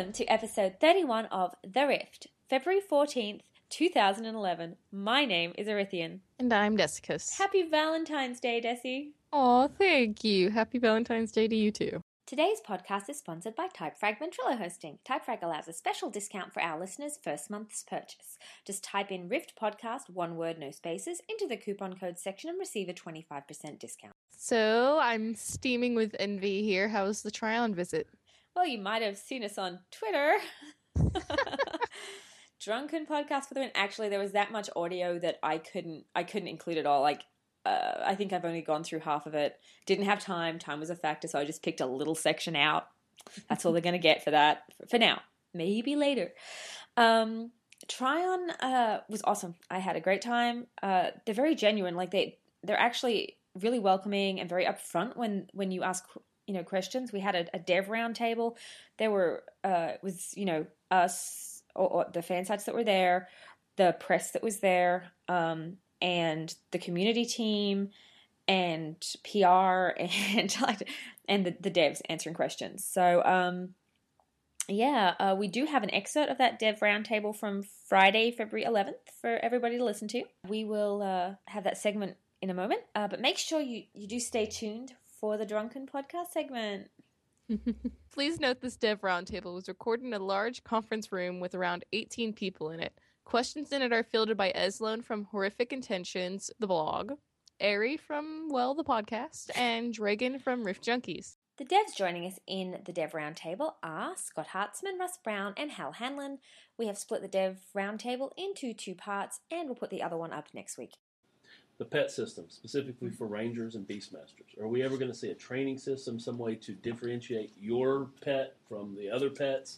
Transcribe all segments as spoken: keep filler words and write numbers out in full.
Welcome to episode thirty-one of The Rift, February fourteenth, twenty eleven. My name is Arithian. And I'm Desicus. Happy Valentine's Day, Desi. Aw, thank you. Happy Valentine's Day to you too. Today's podcast is sponsored by Typefrag Ventrilo Hosting. Typefrag allows a special discount for our listeners' first month's purchase. Just type in Rift Podcast, one word, no spaces, into the coupon code section and receive a twenty-five percent discount. So, I'm steaming with envy here. How was the try-on visit? Well, you might have seen us on Twitter. Drunken Podcast for the win. Actually, there was that much audio that I couldn't I couldn't include it all. Like, uh, I think I've only gone through half of it. Didn't have time. Time was a factor, so I just picked a little section out. That's all they're going to get for that. For now. Maybe later. Um, Try-on uh, was awesome. I had a great time. Uh, they're very genuine. Like, they, they're actually really welcoming and very upfront when, when you ask you know, questions. We had a, a dev round table. There were, uh, was, you know, us, or, or the fan sites that were there, the press that was there, um, and the community team, and P R, and like, and the, the devs answering questions. So, um, yeah, uh, we do have an excerpt of that dev roundtable from Friday, February eleventh for everybody to listen to. We will uh, have that segment in a moment, uh, but make sure you, you do stay tuned for the Drunken Podcast segment. Please note this dev roundtable was recorded in a large conference room with around eighteen people in it. Questions in it are fielded by Eslone from Horrific Intentions, the blog, Ari from, well, the podcast, and Dragon from Rift Junkies. The devs joining us in the dev roundtable are Scott Hartzman, Russ Brown, and Hal Hanlon. We have split the dev roundtable into two parts, and we'll put the other one up next week. The pet system, specifically for Rangers and Beastmasters. Are we ever going to see a training system, some way to differentiate your pet from the other pets?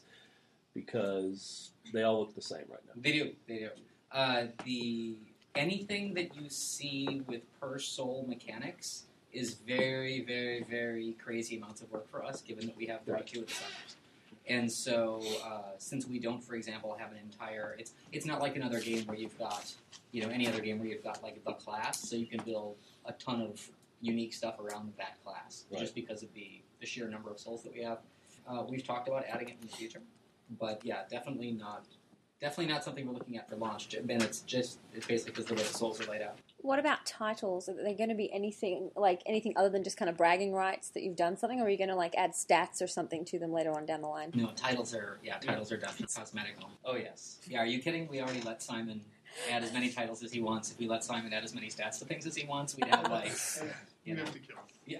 Because they all look the same right now. They do, they do. Uh, the anything that you see with per soul mechanics is very, very, very crazy amounts of work for us, given that we have thirty-two of the centers. And so, uh, since we don't, for example, have an entire, it's it's not like another game where you've got, you know, any other game where you've got like the class, so you can build a ton of unique stuff around that class, right, just because of the, the sheer number of souls that we have. Uh, we've talked about adding it in the future, but yeah, definitely not, definitely not something we're looking at for launch. And it's just, it's basically because the way the souls are laid out. What about titles? Are they going to be anything like anything other than just kind of bragging rights that you've done something, or are you going to like add stats or something to them later on down the line? No, titles are yeah, titles are definitely cosmetic. Oh yes, yeah. Are you kidding? We already let Simon add as many titles as he wants. If we let Simon add as many stats to things as he wants, we'd have like you know, yeah,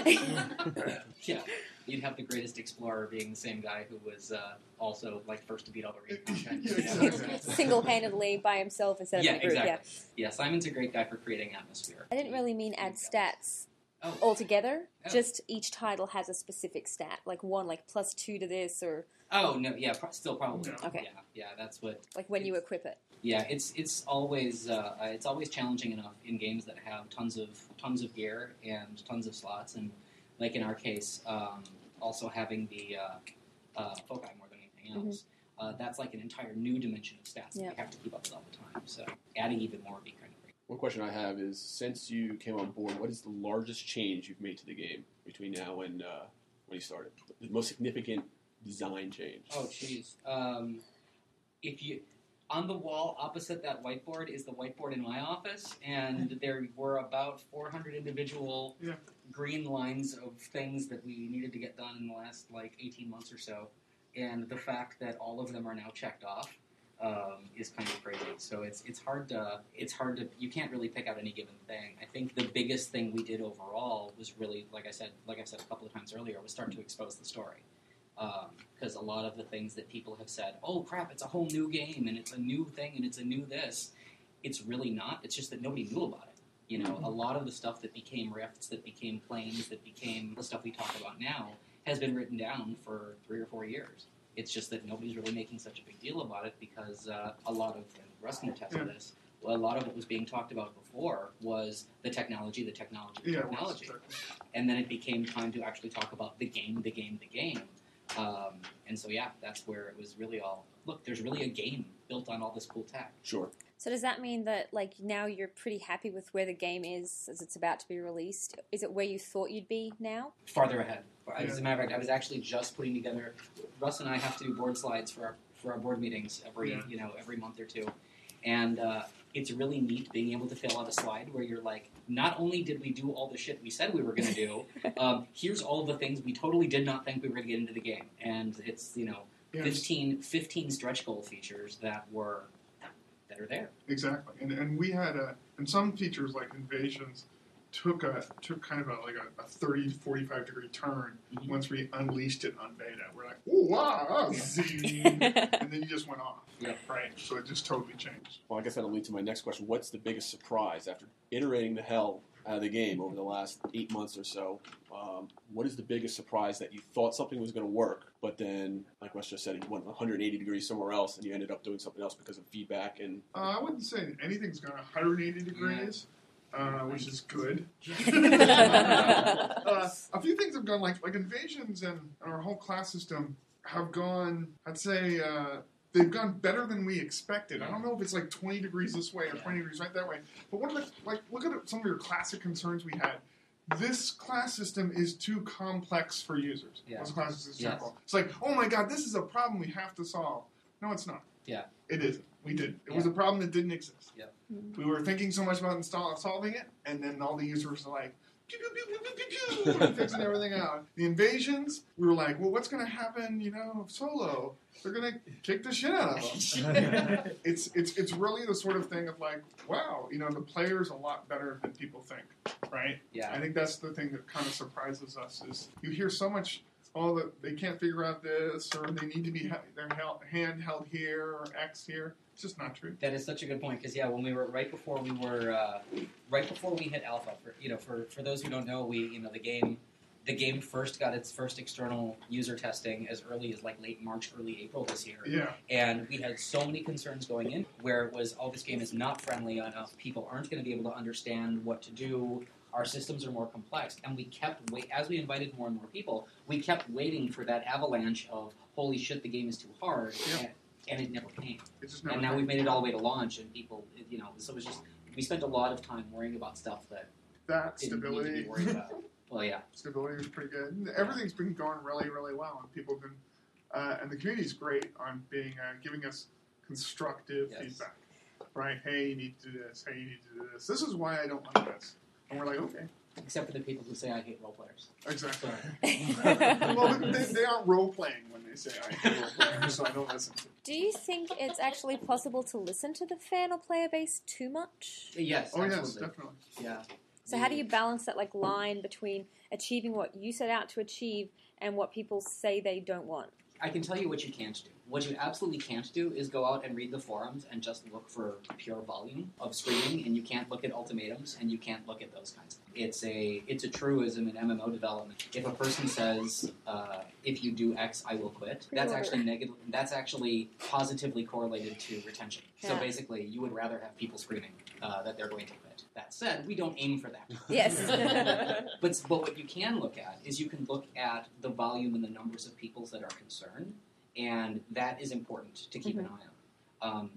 yeah. You'd have the greatest explorer being the same guy who was uh, also like first to beat all the raid content. Single-handedly by himself instead of yeah, a group. Exactly. Yeah, Simon's a great guy for creating atmosphere. I didn't really mean add stats oh. altogether. Oh. Just each title has a specific stat, like one, like plus two to this, or oh no, yeah, pro- still probably no. Okay. Yeah, yeah, that's what. Like when you equip it. Yeah, it's it's always uh, it's always challenging enough in games that have tons of tons of gear and tons of slots, and like in our case. Um, Also having the uh, uh, foci more than anything else, mm-hmm. uh, that's like an entire new dimension of stats yeah. that we have to keep up with all the time. So adding even more would be kind of great. One question I have is, since you came on board, what is the largest change you've made to the game between now and uh, when you started? The most significant design change? Oh, jeez. Um, if you... On the wall opposite that whiteboard is the whiteboard in my office, and there were about four hundred individual yeah. green lines of things that we needed to get done in the last, like, eighteen months or so. And the fact that all of them are now checked off um, is kind of crazy. So it's it's hard to, it's hard to, you can't really pick out any given thing. I think the biggest thing we did overall was really, like I said, like I've said a couple of times earlier, was start to expose the story. Because um, a lot of the things that people have said, oh crap, it's a whole new game, and it's a new thing, and it's a new this, it's really not. It's just that nobody knew about it. You know, mm-hmm. a lot of the stuff that became rifts, that became planes, that became the stuff we talk about now, has been written down for three or four years. It's just that nobody's really making such a big deal about it because uh, a lot of, and Russ can attest to this, well, a lot of what was being talked about before was the technology, the technology, the yeah, technology. And then it became time to actually talk about the game, the game, the game. Um, and so, yeah, that's where it was really all, look, there's really a game built on all this cool tech. Sure. So does that mean that like now you're pretty happy with where the game is as it's about to be released? Is it where you thought you'd be now? Farther ahead. As a matter of fact, I was actually just putting together. Russ and I have to do board slides for our for our board meetings every Yeah. you know every month or two, and uh, it's really neat being able to fill out a slide where you're like, not only did we do all the shit we said we were going to do, um, here's all the things we totally did not think we were going to get into the game, and it's you know Yes. fifteen, fifteen stretch goal features that were that are there. Exactly, and and we had a and some features like invasions took a took kind of a like a, a thirty to forty-five degree turn Mhm. once we unleashed it on beta. We're like, ooh, wow, zing, and then you just went off. Yep. Right, so it just totally changed. Well, I guess that'll lead to my next question. What's the biggest surprise after iterating the hell out of the game over the last eight months or so? Um, what is the biggest surprise that you thought something was going to work, but then, like Wes just said, you went one hundred eighty degrees somewhere else and you ended up doing something else because of feedback? And Uh, I wouldn't say anything's gone one hundred eighty degrees, uh, which is good. uh, a few things have gone like like invasions and our whole class system have gone. I'd say uh, they've gone better than we expected. I don't know if it's like twenty degrees this way or twenty degrees right that way. But one of the like look at some of your classic concerns we had. This class system is too complex for users. Yeah. This class system is Yes. simple. It's like, oh my god, this is a problem we have to solve. No, it's not. Yeah. It isn't. We didn't. It Yeah. was a problem that didn't exist. Yeah. We were thinking so much about install, solving it, and then all the users were like, pew, pew, pew, pew, pew, pew, pew, and fixing everything out. The invasions, we were like, well, what's going to happen, you know, solo? They're going to kick the shit out of them. it's, it's, it's really the sort of thing of like, wow, you know, the player's a lot better than people think, right? Yeah. I think that's the thing that kind of surprises us is you hear so much, oh, that they can't figure out this, or they need to be ha- their hel- hand held here, or X here. It's just not true. That is such a good point because yeah, when we were right before we were uh, right before we hit alpha, for you know, for, for those who don't know, we you know the game the game first got its first external user testing as early as like late March, early April this year, Yeah. and we had so many concerns going in where it was, oh, this game is not friendly enough. People aren't going to be able to understand what to do. Our systems are more complex, and we kept wait as we invited more and more people. We kept waiting for that avalanche of holy shit, the game is too hard, Yeah. and, and it never came. It just never And now happened. we've made it all the way to launch, and people, you know, so it was just we spent a lot of time worrying about stuff that that didn't need to stability. be worried about. Well, yeah, Stability was pretty good. And everything's been going really, really well, and people have been, uh, and the community's great on being uh, giving us constructive Yes. feedback. Right? Hey, you need to do this. Hey, you need to do this. This is why I don't like this. And we're like, okay, except for the people who say I hate role players. exactly. Do Well, they, they aren't role playing when they say I hate role players, so I don't listen to. It. you think it's actually possible to listen to the fan or player base too much? Yes, Oh absolutely. yes, definitely. Yeah. So how do you balance that like line between achieving what you set out to achieve and what people say they don't want? I can tell you what you can't do. What you absolutely can't do is go out and read the forums and just look for pure volume of screaming, and you can't look at ultimatums, and you can't look at those kinds of things. It's a it's a truism in M M O development. If a person says, uh, "If you do X, I will quit," that's Pre-order. actually negative. That's actually positively correlated to retention. So Yeah. basically, you would rather have people screaming uh, that they're going to quit. That said, we don't aim for that. Yes. But, but what you can look at is you can look at the volume and the numbers of peoples that are concerned, and that is important to keep an eye on. Um,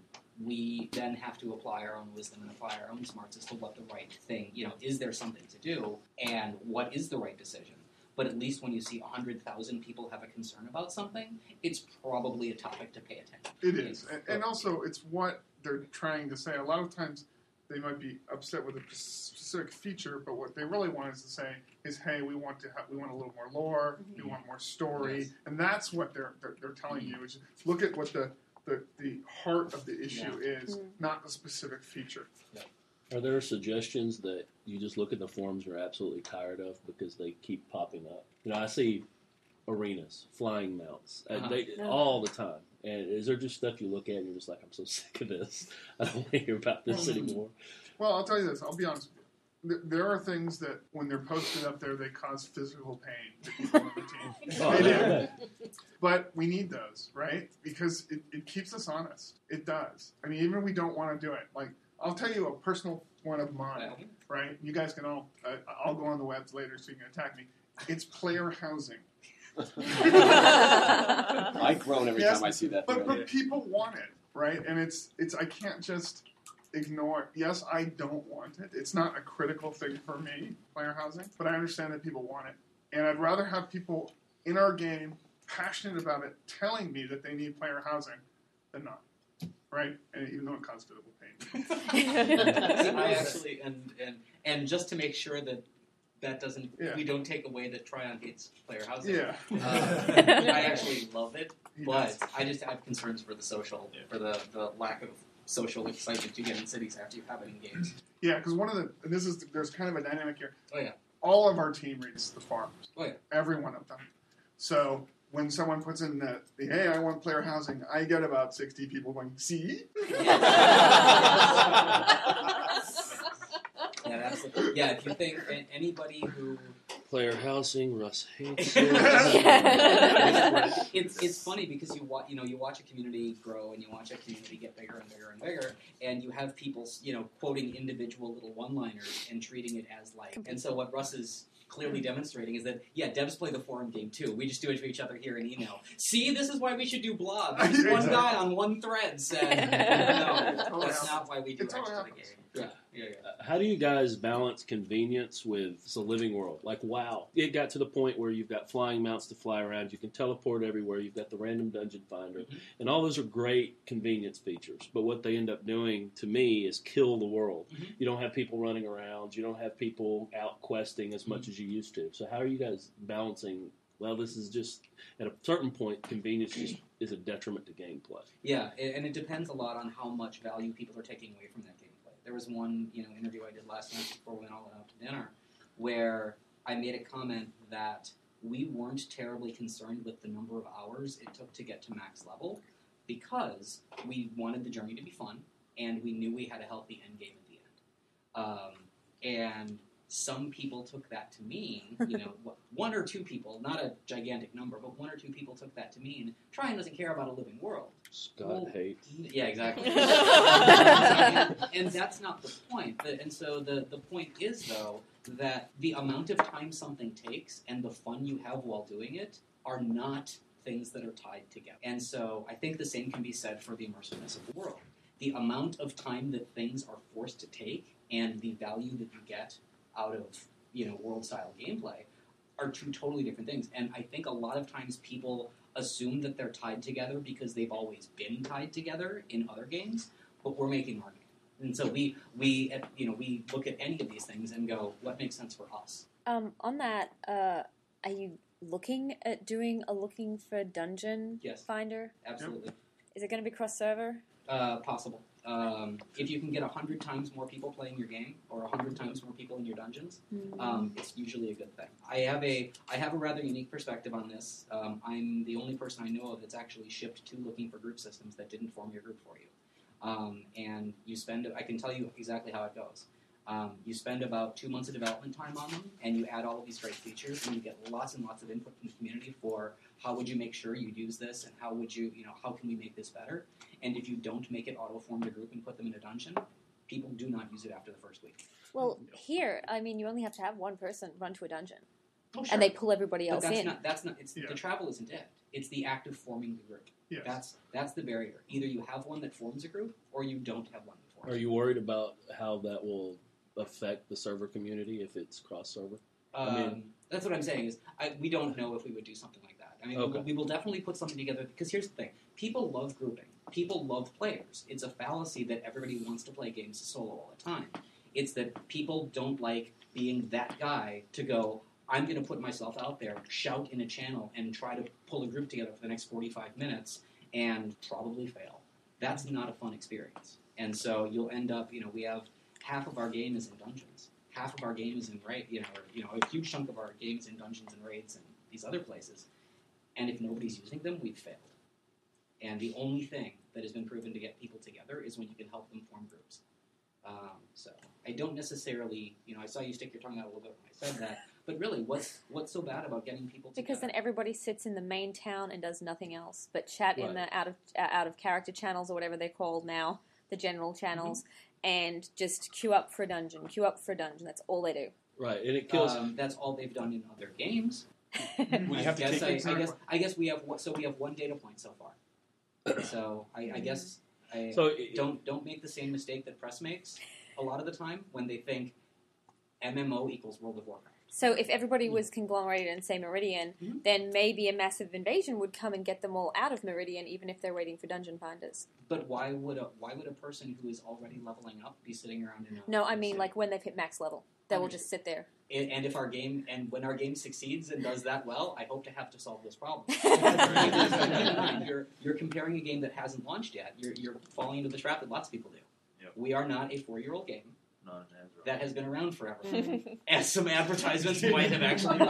we then have to apply our own wisdom and apply our own smarts as to what the right thing, you know, is there something to do, and what is the right decision. But at least when you see one hundred thousand people have a concern about something, it's probably a topic to pay attention to. It is, and, and also it's what they're trying to say. A lot of times they might be upset with a specific feature, but what they really want is to say is, "Hey, we want to have, we want a little more lore, we want more story," Yes. and that's what they're they're, they're telling you. Is look at what the, the the heart of the issue is, Mm. not the specific feature. Are there suggestions that you just look at the forums you're absolutely tired of because they keep popping up? You know, I see arenas, flying mounts, uh, Uh-huh. they, all the time. And is there just stuff you look at and you're just like, I'm so sick of this. I don't want to hear about this anymore. Well, I'll tell you this. I'll be honest with you. Th- There are things that, when they're posted up there, they cause physical pain to people on the team. Oh, They do. yeah. But we need those, right? Because it, it keeps us honest. It does. I mean, even if we don't want to do it. Like, I'll tell you a personal one of mine, right? You guys can all, uh, I'll go on the webs later so you can attack me. It's player housing. I groan every Yes, time I see that. But, thing. but people want it, right? And it's, it's I can't just, ignore. Yes, I don't want it. It's not a critical thing for me, player housing, but I understand that people want it, and I'd rather have people in our game passionate about it, telling me that they need player housing, than not. Right? And even though it causes physical pain. See, I actually, and, and and just to make sure that that doesn't, Yeah. we don't take away that Tryon hates player housing. Yeah. Uh, I actually love it, He but does. I just have concerns for the social, for the, the lack of social excitement you get in cities after you have it in games. Yeah, because one of the, and this is, there's kind of a dynamic here. Oh yeah. All of our team reads the farms. Oh yeah. Every one of them. So when someone puts in the, the hey, I want player housing, I get about sixty people going, see? Yeah, that's the, yeah. If you think a- anybody who Player housing, Russ hates it. it's it's funny because you watch you know you watch a community grow and you watch a community get bigger and bigger and bigger, and you have people you know quoting individual little one-liners and treating it as like. And so what Russ is clearly demonstrating is that yeah, devs play the forum game too. We just do it for each other here in email. See, this is why we should do blob. There's one Exactly. guy on one thread said no, Totally that's happens. not why we do It totally extra the happens. game. Yeah, yeah, yeah. Uh, How do you guys balance convenience with it's a living world? Like, WoW. It got to the point where you've got flying mounts to fly around. You can teleport everywhere. You've got the random dungeon finder. Mhm. And all those are great convenience features. But what they end up doing, to me, is kill the world. Mhm. You don't have people running around. You don't have people out questing as much as you used to. So how are you guys balancing, well, this is just, at a certain point, convenience just is a detriment to gameplay. Yeah, a- and it depends a lot on how much value people are taking away from that gameplay. There was one, you know, interview I did last night before we went all out to dinner, where I made a comment that we weren't terribly concerned with the number of hours it took to get to max level, because we wanted the journey to be fun, and we knew we had a healthy end game at the end. Um, and some people took that to mean, you know, one or two people, not a gigantic number, but one or two people took that to mean Tryon doesn't care about a living world. Scott Well, hates. Yeah, exactly. and, and that's not the point. The- And so the, the point is, though, that the amount of time something takes and the fun you have while doing it are not things that are tied together. And so I think the same can be said for the immersiveness of the world. The amount of time that things are forced to take and the value that you get out of, you know, world-style gameplay are two totally different things. And I think a lot of times people assume that they're tied together because they've always been tied together in other games, but we're making our game. And so we, we uh, you know, we look at any of these things and go, what makes sense for us? Um, on that, uh, are you looking at doing a looking for dungeon Yes. finder? Absolutely. Is it going to be cross server? Uh, possible. Um, if you can get a hundred times more people playing your game, or a hundred times more people in your dungeons, um, it's usually a good thing. I have a I have a rather unique perspective on this. Um, I'm the only person I know of that's actually shipped to looking for group systems that didn't form your group for you. Um, and you spend I can tell you exactly how it goes. Um, you spend about two months of development time on them, and you add all of these great features, and you get lots and lots of input from the community for how would you make sure you use this, and how would you, you know, how can we make this better? And if you don't make it auto-form your group and put them in a dungeon, people do not use it after the first week. Well, here, I mean, you only have to have one person run to a dungeon, Oh, sure. and they pull everybody But else that's in. not. That's not. It's Yeah. the travel isn't it. It's the act of forming the group. Yes. That's that's the barrier. Either you have one that forms a group, or you don't have one that forms. Are you worried about how that will affect the server community if it's cross-server? Um, I mean- that's what I'm saying. Is I, we don't know if we would do something like that. I mean, we, Okay. will, we will definitely put something together because here's the thing: people love grouping. People love players. It's a fallacy that everybody wants to play games solo all the time. It's that people don't like being that guy to go, I'm going to put myself out there, shout in a channel, and try to pull a group together for the next forty-five minutes and probably fail. That's not a fun experience. And so you'll end up, you know, we have half of our game is in dungeons. Half of our game is in raid, you know, or, you know, a huge chunk of our game is in dungeons and raids and these other places. And if nobody's using them, we've failed. And the only thing that has been proven to get people together is when you can help them form groups. Um, so I don't necessarily, you know, I saw you stick your tongue out a little bit when I said that, but really, what's what's so bad about getting people together? Because then everybody sits in the main town and does nothing else but chat in Right. the out of uh, out of character channels or whatever they're called now, the general channels, and just queue up for a dungeon, queue up for a dungeon. That's all they do. Right, and it kills. Um, that's all they've done in other games. We I have to guess take I, I exactly. guess I guess we have one- so we have one data point so far. So I, I guess I So it- don't don't make the same mistake that press makes a lot of the time when they think M M O equals World of Warcraft. So if everybody was conglomerated in, say, Meridian, Mhm. then maybe a massive invasion would come and get them all out of Meridian, even if they're waiting for dungeon finders. But why would a why would a person who is already leveling up be sitting around in a No, I in a mean city? like when they've hit max level. They will just sit there. And, and if our game and when our game succeeds and does that well, I hope to have to solve this problem. you're you're comparing a game that hasn't launched yet. You're you're falling into the trap that lots of people do. Yep. We are not a four year old game Not an Azeroth. that has been around forever, Mhm. as some advertisements might have actually.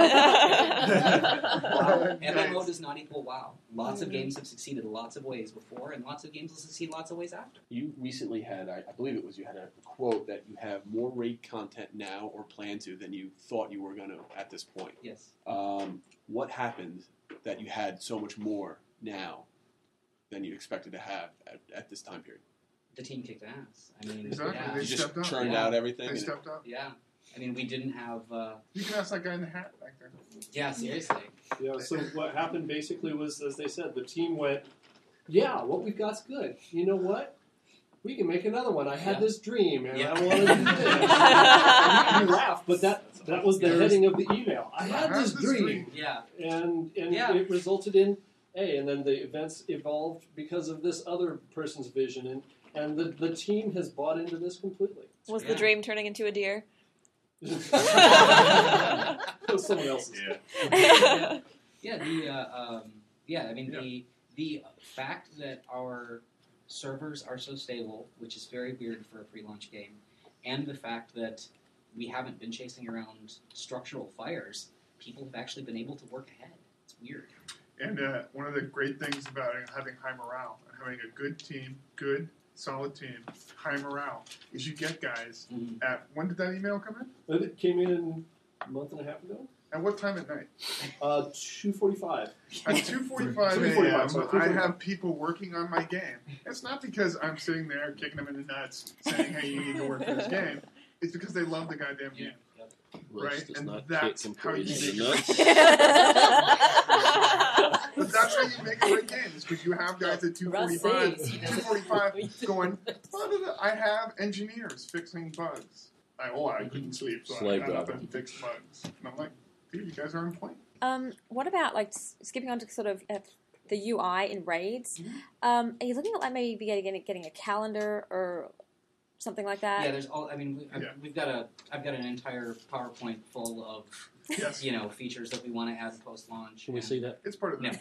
Wow. M M O does not equal WoW. Lots of Mhm. games have succeeded lots of ways before, and lots of games will succeed lots of ways after. You recently had, I, I believe it was you had a quote that you have more raid content now or plan to than you thought you were going to at this point. Yes. Um, what happened that you had so much more now than you expected to have at, at this time period? The team kicked ass. I mean, Exactly. yeah. They You just stepped up. churned Yeah. out everything. They and it- stepped up. Yeah. I mean, we didn't have. Uh, You can ask that guy in the hat back there. yeah, seriously. Yeah, so what happened basically was, as they said, the team went, yeah, what we've got's good. You know what? We can make another one. I had Yeah. this dream, and Yeah. I wanted to do this. And you laugh, but that, that was the There's- heading of the email. I I had had this this dream, dream. Yeah. and, and Yeah. it resulted in A, and then the events evolved because of this other person's vision, and, and the, the team has bought into this completely. Was Yeah. the dream turning into a deer? It was someone else's. Yeah. Yeah, the uh, um, yeah, I mean the the fact that our servers are so stable, which is very weird for a pre-launch game, and the fact that we haven't been chasing around structural fires, people have actually been able to work ahead. It's weird. And uh, one of the great things about having high morale and having a good team, good, solid team, high morale, is you get guys Mhm. at, when did that email come in? It came in a month and a half ago. At what time at night? Uh, two forty-five. At two forty-five three forty-five, a.m., sorry, I three forty-five. have people working on my game. It's not because I'm sitting there kicking them in the nuts saying, hey, you need to work for this game. It's because they love the goddamn game. Russ Right, does and not that's kick how you employees in make the it. nuts. But that's how you make a great game, is because you have guys at two forty-five, Russ sees. two forty-five going, "Blah, blah, blah." I have engineers fixing bugs. I, oh, I couldn't sleep, so Slave I got up driver. and fixed bugs. And I'm like, dude, you guys are on point. Um, what about like s- skipping on to sort of uh, the U I in raids? Mhm. Um, are you looking at like maybe getting getting a calendar or something like that? Yeah, there's all. I mean, we, I've, Yeah. we've got a. I've got an entire PowerPoint full of Yes, you know features that we want to add post launch. Can we see that? it's part of the No.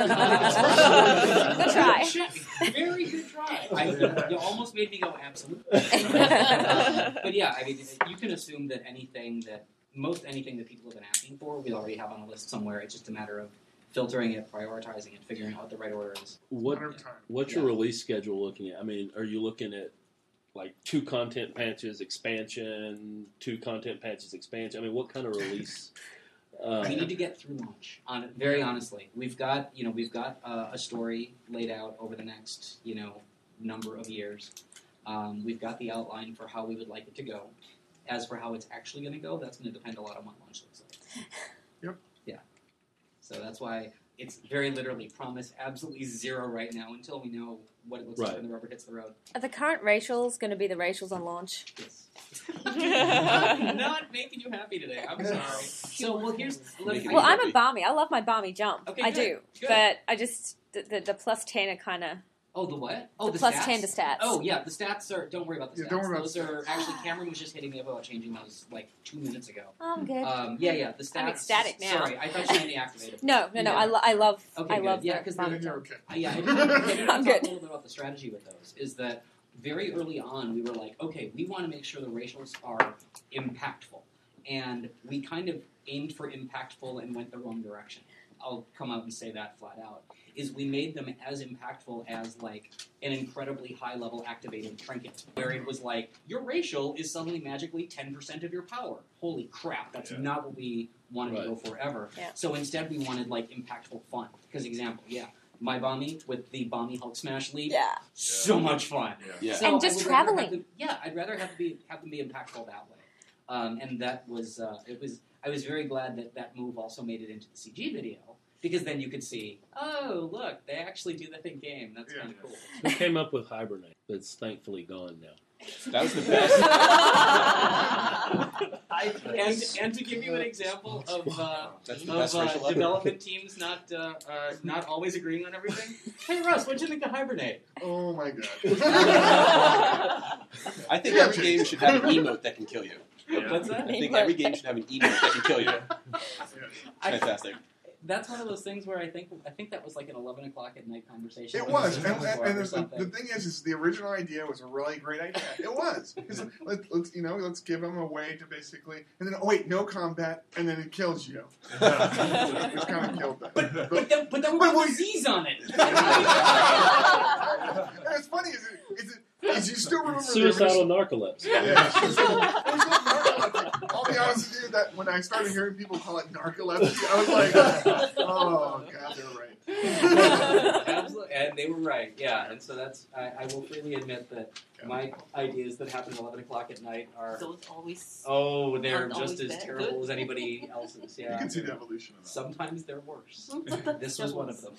Good try. Very good try. I, you almost made me go absolutely. Um, but yeah, I mean, you can assume that anything that most anything that people have been asking for, we already have on a list somewhere. It's just a matter of filtering it, prioritizing it, figuring out what the right order is. What matter of time. What's your Yeah. release schedule looking at? I mean, are you looking at like two content patches expansion, two content patches expansion? I mean, what kind of release? Uh, We need to get through launch. On very honestly, we've got you know we've got uh, a story laid out over the next you know number of years. Um, we've got the outline for how we would like it to go. As for how it's actually going to go, that's going to depend a lot on what launch looks like. Yep. Yeah. So that's why it's very literally promise absolutely zero right now until we know what it looks like Right. when the rubber hits the road. Are the current racials going to be the racials on launch? Yes. I'm not making you happy today. I'm sorry. So well, here's let me- Well, I'm a Barmy. I love my Barmy jump. Okay, I good, do. good. But I just, the, the, the plus ten are kind of, Oh, the what? Oh, the the, plus stats? ten to stats. Oh, yeah, the stats are. Don't worry about the Yeah, stats. don't worry about those the are stats. actually. Cameron was just hitting me up about changing those like two minutes ago. oh, I'm good. Um, yeah, yeah, the stats. I'm ecstatic now. Sorry, I thought you meant the activated. no, no, no. yeah. I, lo- I love, Okay, I good. love Yeah, the 'cause Barmy Then you're jump. okay. Uh, yeah, I did, I did want to I'm talk good. a little bit about the strategy with those. Is that very early on we were like, okay, we want to make sure the racials are impactful, and we kind of aimed for impactful and went the wrong direction. I'll come out and say that flat out. Is we made them as impactful as like an incredibly high level activated trinket, where it was like your racial is suddenly magically ten percent of your power. Holy crap, that's Yeah. not what we wanted Right. to go for ever. Yeah. So instead, we wanted like impactful fun. Because example, yeah, my Bomby with the Bomby Hulk Smash lead, Yeah. so much fun. Yeah. Yeah. So And I just would rather traveling. have them- yeah, I'd rather have be have them be impactful that way. Um, and that was uh, it was. I was very glad that that move also made it into the C G video because then you could see, oh, look, they actually do that in game. That's Yeah. kind of cool. Who came up with Hibernate? That's thankfully gone now. That was the best. I, and, and to give you an example of, uh, That's the of best uh, racial ever. development teams not uh, uh, not always agreeing on everything. Hey Russ, what'd you think of Hibernate? Oh my god. I think every game should have an emote that can kill you. What's that? I think every game should have an emote that can kill you. I- Fantastic. That's one of those things where I think I think that was like an eleven o'clock at night conversation. It on was, the and, Discord and, or and the, something. the thing is, is the original idea was a really great idea. It was. Because let, let's, you know, let's give them a way to basically, and then oh wait, no combat, and then it kills you. It's kind of killed that. But, But- but, then, but then we But put wait- disease on it. and it's funny, is it, is it, is you still remember Suicidal the narcolepsy. original? Yeah. It was like narcolepsy. I'll be honest with you, that when I started hearing people call it narcolepsy, I was like, oh god, they're right. Absolutely, and they were right. Yeah, and so that's I, I will freely admit that my ideas that happen at eleven o'clock at night are Those always. oh, they're Aren't just always as bad. terrible Good. as anybody else's. You Yeah, can see the evolution of that. sometimes they're worse. This was one of them.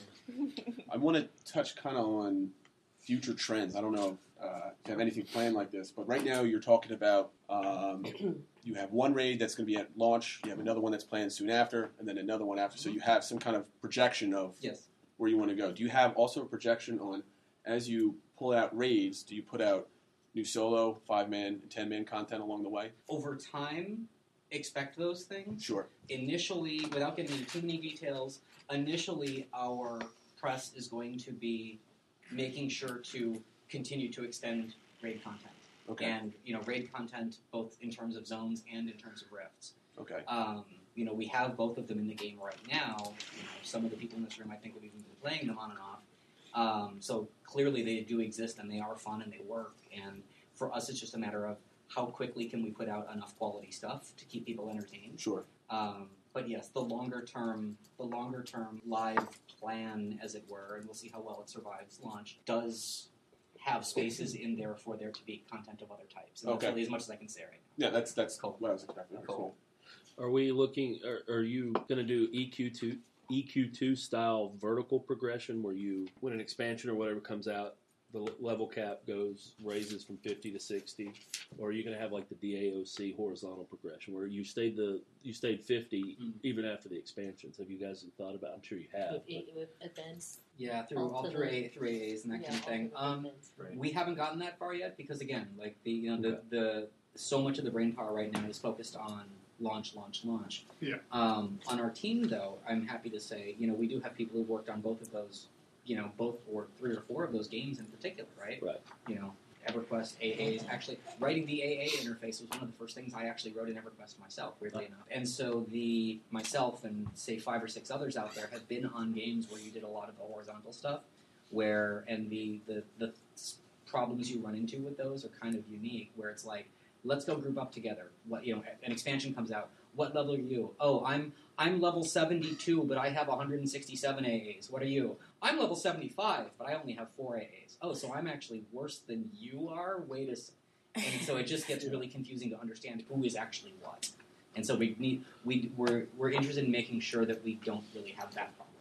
I want to touch kind of on future trends. I don't know if, uh, if you have anything planned like this, but right now you're talking about um, you have one raid that's going to be at launch, you have another one that's planned soon after, and then another one after. So you have some kind of projection of Yes. where you want to go. Do you have also a projection on, as you pull out raids, do you put out new solo, five-man, and ten-man content along the way? Over time, expect those things. Sure. Initially, without getting into too many details, initially our press is going to be making sure to continue to extend raid content. Okay. And, you know, raid content both in terms of zones and in terms of rifts. Okay. Um, you know, we have both of them in the game right now. You know, some of the people in this room, I think, have even been playing them on and off. Um, so clearly they do exist and they are fun and they work. And for us, it's just a matter of how quickly can we put out enough quality stuff to keep people entertained. Sure. Um, but yes, the longer term, the longer term live plan, as it were, and we'll see how well it survives launch, does have spaces in there for there to be content of other types. And Okay. that's really as much as I can say right Yeah, that's that's what I was expecting. Okay, cool. Are we looking? Are, are you going to do E Q two E Q two style vertical progression where you, when an expansion or whatever comes out, the le- level cap goes raises from fifty to sixty, or are you going to have like the D A O C horizontal progression where you stayed the you stayed fifty Mm. even after the expansions? Have you guys thought about? I'm sure you have. With, but- with events. Yeah, through All all to through the- A through A As and that yeah, kind of thing. all the Um, events. Right. we haven't gotten that far yet because again, like the you know the, Okay. the so much of the brain power right now is focused on launch, launch, launch. Yeah. Um, on our team, though, I'm happy to say, you know, we do have people who've worked on both of those, you know, both or three or four of those games in particular, right? Right. You know, EverQuest A As. Actually, writing the A A interface was one of the first things I actually wrote in EverQuest myself, weirdly enough. And so the myself and say five or six others out there have been on games where you did a lot of the horizontal stuff, where and the the the problems you run into with those are kind of unique, where it's like, let's go group up together. What you know, an expansion comes out. What level are you? Oh, I'm I'm level seventy-two, but I have one hundred sixty-seven A As. What are you? I'm level seventy-five, but I only have four A As. Oh, so I'm actually worse than you are? Wait a s-. And so it just gets really confusing to understand who is actually what. And so we need we we're we're interested in making sure that we don't really have that problem.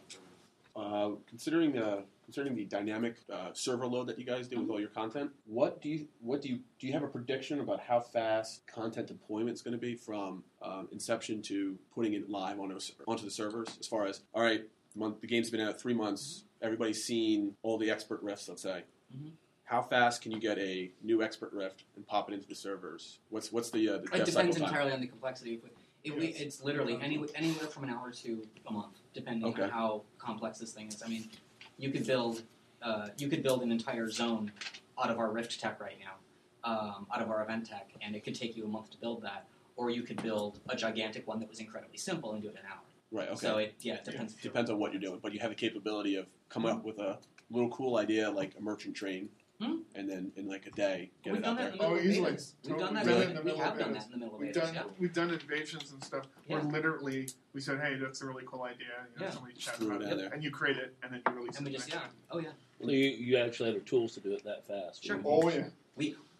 Uh, considering uh, considering the dynamic uh, server load that you guys do with all your content, what do you what do you do you have a prediction about how fast content deployment is going to be from um, inception to putting it live on those, onto the servers? As far as all right, the, month, the game's been out three months, everybody's seen all the expert rifts. Let's say, Mhm. how fast can you get a new expert rift and pop it into the servers? What's what's the uh, the It dev cycle depends time? entirely on the complexity. Of it. It, we, Yes. it's literally any, anywhere from an hour to a month, depending Okay. on how complex this thing is. I mean, you could build uh, you could build an entire zone out of our Rift tech right now, um, out of our event tech, and it could take you a month to build that. Or you could build a gigantic one that was incredibly simple and do it in an hour. Right. Okay. So it yeah, it depends. Depends on what you're doing, but you have the capability of coming up with a little cool idea like a merchant train, Hmm. and then in like a day get We've it out done that there. in the middle Oh, of easily. betas. We've done Totally. that. We've done it in- in the we middle have of done betas. that in the middle of We've betas. done Yeah. we've done invasions and stuff where Yeah. literally we said, hey, that's a really cool idea. You know, Yeah. somebody chat Threw it about out it, there. and you create it, and then you release And we it. just yeah. Oh yeah. So you, you actually had the tools to do it that fast. Sure. We- Oh yeah. We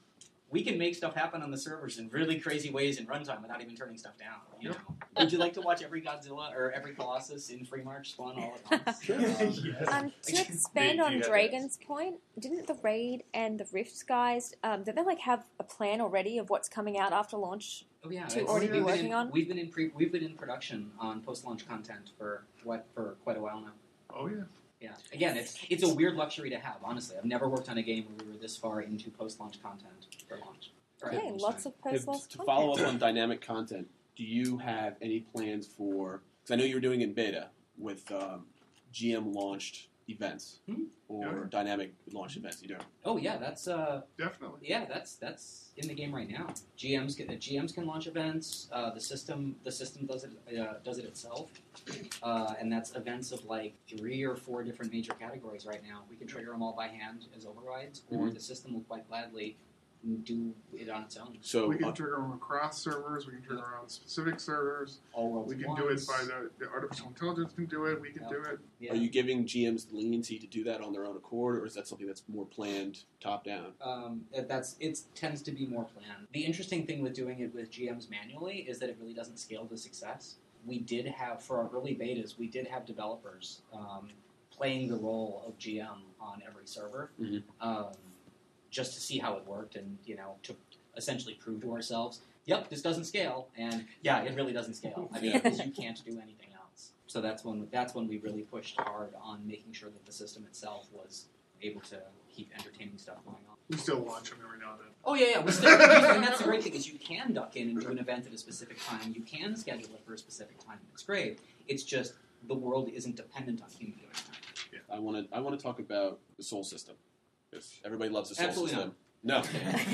we can make stuff happen on the servers in really crazy ways in runtime without even turning stuff down. You know, would you like to watch every Godzilla or every Colossus in Free March spawn all at once? Sure. Um, Yes. Um, to Do expand you on have Dragon's point, didn't the Raid and the Rift guys, um, did they like have a plan already of what's coming out after launch? Oh yeah, To it's- already be we've been working in, on? We've been in pre, we've been in production on post-launch content for what for quite a while now. Oh yeah. Yeah, again, it's it's a weird luxury to have. Honestly, I've never worked on a game where we were this far into post-launch content for launch. Or Okay, launch lots time. of post-launch to content. follow up on dynamic content, do you have any plans for? Because I know you were doing it in beta with um, G M launched events Hmm? or Yeah. dynamic launch events. You do. Oh yeah, that's uh, Definitely. yeah, that's that's in the game right now. G Ms can, G Ms can launch events. Uh, the system the system does it uh, does it itself, uh, and that's events of like three or four different major categories right now. We can trigger them all by hand as overrides, or Mhm. the system will quite gladly do it on its own. So We can uh, trigger them across servers. We can trigger them on specific servers. All worlds We at can do it once. by the, the artificial intelligence can do it. We can Yeah. do it. Yeah. are you giving G Ms the leniency to do that on their own accord, or is that something that's more planned top down? Um, it- that's it tends to be more planned. The interesting thing with doing it with G Ms manually is that it really doesn't scale to success. We did have for our early betas, we did have developers um, playing the role of G M on every server, Mhm. um, just to see how it worked, and you know, to essentially prove to ourselves, yep, this doesn't scale, and yeah, it really doesn't scale. I mean, Yeah. because you can't do anything else. So that's when that's when we really pushed hard on making sure that the system itself was able to keep entertaining stuff going on. We still launch them every now and then. Oh yeah, yeah. We still, and that's the great thing is you can duck in and do an event at a specific time. You can schedule it for a specific time. It's great. It's just the world isn't dependent on human doing that. I want to. I want to talk about the Soul system. Because everybody loves the Soul Absolutely system. No.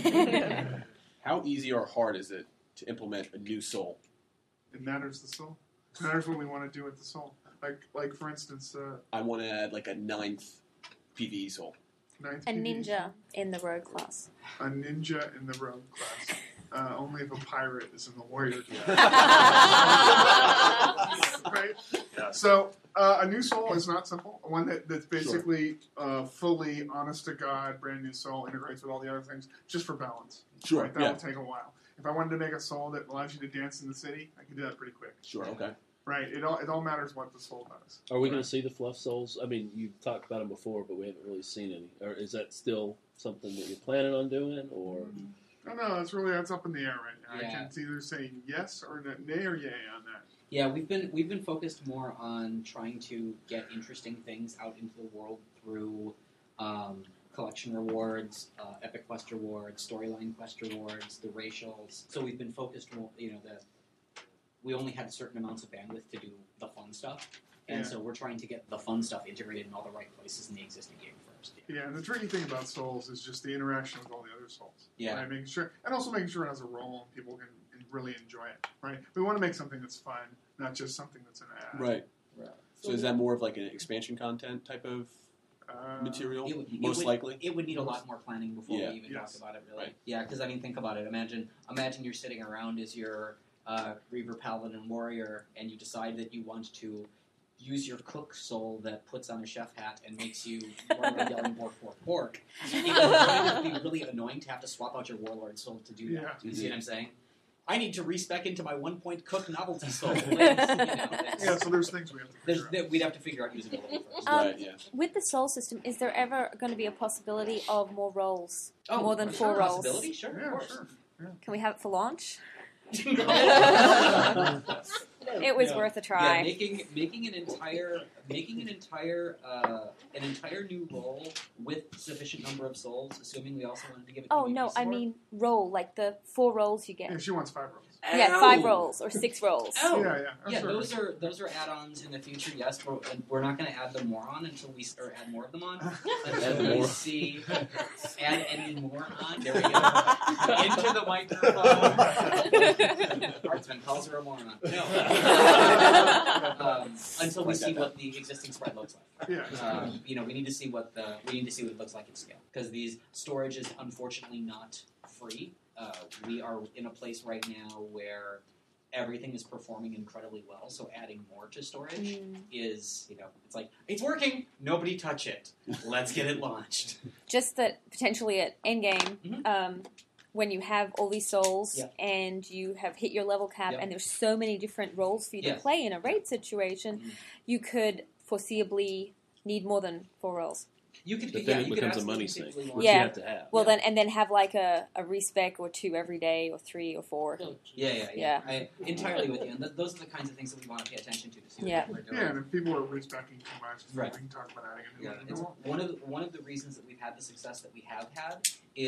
How easy or hard is it to implement a new Soul? It matters the soul. It matters what we want to do with the soul. Like, like for instance, uh, I want to add like a ninth P V E Soul. ninth A P V. ninja in the rogue class. A ninja in the rogue class. Uh, only if a pirate is in the warrior class. Right? Yeah. So, uh, a new soul is not simple. One that, that's basically uh, fully honest to God, brand new soul, integrates with all the other things, just for balance. Sure. Right? That Yeah. will take a while. If I wanted to make a soul that allows you to dance in the city, I can do that pretty quick. Sure. Okay. Right? It all it all matters what the soul does. Are we going to see the fluff souls? I mean, you've talked about them before, but we haven't really seen any. Or is that still something that you're planning on doing? Or No, no, it's really that's up in the air right now. Yeah. I can either say yes or no, nay or yay on that. Yeah, we've been we've been focused more on trying to get interesting things out into the world through um, collection rewards, uh, epic quest rewards, storyline quest rewards, the racials. So we've been focused more. You know, the we only had certain amounts of bandwidth to do the fun stuff, and Yeah. so we're trying to get the fun stuff integrated in all the right places in the existing game first. Yeah, and the tricky thing about souls is just the interaction with all the other souls. Yeah. Right? Making sure, and also making sure it has a role and people can really enjoy it. Right. We want to make something that's fun, not just something that's an ad. Right. Right. So is that more of like an expansion content type of Uh, material? It would- it Most would- likely. It would need a lot more planning before Yeah. we even Yes. talk about it, really. Right. Yeah, because I mean, think about it. Imagine, imagine you're sitting around as your uh, Reaver Paladin warrior, and you decide that you want to use your cook soul that puts on a chef hat and makes you run around yelling pork, pork, pork. It would be really annoying to have to swap out your warlord soul to do that. Yeah. Do you see what I'm saying? I need to respec into my one point cook novelty soul. Like, you know, it's- yeah, so there's things we have to there's, figure out. that we'd have to figure out usability first. Um, right. Yeah. With the soul system, is there ever going to be a possibility of more roles? Oh, more than sure, four roles. Possibility? Sure, of Yeah, course. sure. Can we have it for launch? Yeah, It was Yeah. worth a try. making making an entire making an entire uh, an entire new role with sufficient number of souls, assuming we also wanted to give it. Oh P V P no, I support. mean roll, like the four rolls you Yeah, get. she wants five rolls. Yeah, Ow! five rolls or six rolls. Oh. Yeah, yeah. I'm Yeah, sure. those are those are add-ons in the future. Yes, we're, and we're not going to add them more on until we or add more of them on until Add we more. see add any more on. There we go. Into the microphone. Artsman calls her a moron. No. um, until we Like see that. what the existing spread looks like. Yeah. Um, you know, we need to see what the we need to see what it looks like at scale because these storage is unfortunately not free. Uh, we are in a place right now where everything is performing incredibly well. So adding more to storage Mm. is, you know, it's like it's working. Nobody touch it. Let's get it launched. Just that potentially at endgame, Mhm. um, when you have all these souls Yeah. and you have hit your level cap Yeah. and there's so many different roles for you Yes. to play in a raid situation, Mhm. you could foreseeably need more than four roles. You could, But yeah, then it you could becomes a absolutely money conceivably sink, want- which Yeah. you have to have. Well, Yeah. then and then have like a, a respec or two every day or three or four. Yeah, yeah, yeah. Yeah. I entirely with you. And th- those are the kinds of things that we want to pay attention to to see what Yeah. people are doing. Yeah, and if people are respecting too much, Right. we can talk about adding a new Yeah, one. it's one of the, one of the reasons that we've had the success that we have had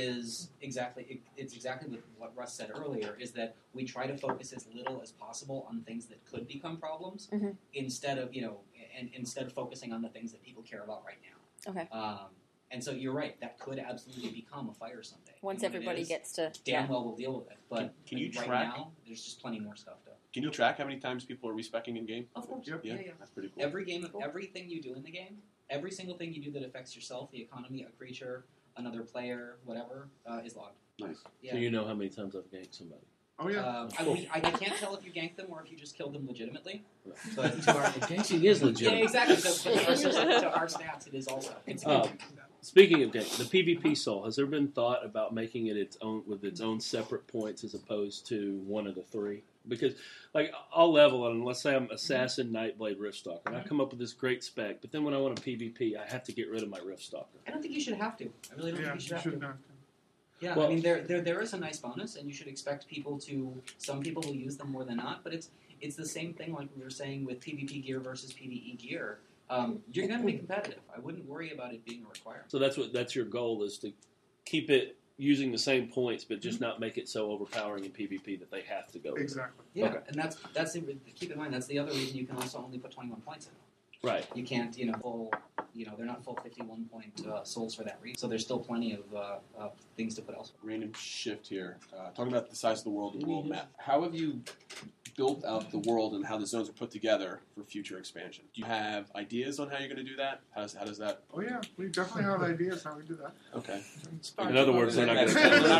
is exactly it, it's exactly what- what Russ said earlier. Is that we try to focus as little as possible on things that could become problems Mhm. instead of you know and instead of focusing on the things that people care about right now. Okay. Um, and so you're right. That could absolutely become a fire someday. Once And when it everybody is, gets to damn yeah. well we'll deal with it. But Can- can you right track- now, there's just plenty more stuff to. Can you track how many times people are respecing in game? Of course. Yep. Yeah, yeah. That's pretty cool. Every game, Cool. everything you do in the game, every single thing you do that affects yourself, the economy, a creature, another player, whatever, uh, is logged. Nice. Yeah. So you know how many times I've ganked somebody. Oh yeah. Um, I, we, I can't tell if you ganked them or if you just killed them legitimately. But to our, Ganking is yeah, legitimate. exactly. So, but to, our, to our stats, it is also. It's Oh. Speaking of gank, the PvP soul, has there been thought about making it its own with its own separate points as opposed to one of the three? Because, like, I'll level and let's say I'm Assassin, Nightblade, Riftstalker, and I come up with this great spec, but then when I want a PvP, I have to get rid of my Riftstalker. I don't think you should have to. I really don't yeah, think you should you have should to. not. Yeah, Well- I mean, there, there there is a nice bonus, and you should expect people to. Some people will use them more than not, but it's it's the same thing like we were saying with PvP gear versus PvE gear. Um, you're going to be competitive. I wouldn't worry about it being a requirement. So that's what that's your goal is to keep it using the same points, but just not make it so overpowering in PvP that they have to go. with it. Exactly. Yeah, Okay. and that's that's the, keep in mind that's the other reason you can also only put twenty-one points in. Right. You can't, you know, full, you know, they're not full fifty-one point uh, souls for that reason. So there's still plenty of uh, uh, things to put elsewhere. Random shift here. Uh, talking about the size of the world and world map. How have you built out the world and how the zones are put together for future expansion? Do you have ideas on how you're going to do that? How does, how does that? Oh yeah, we definitely have ideas how we do that. Okay. In other words, they're not going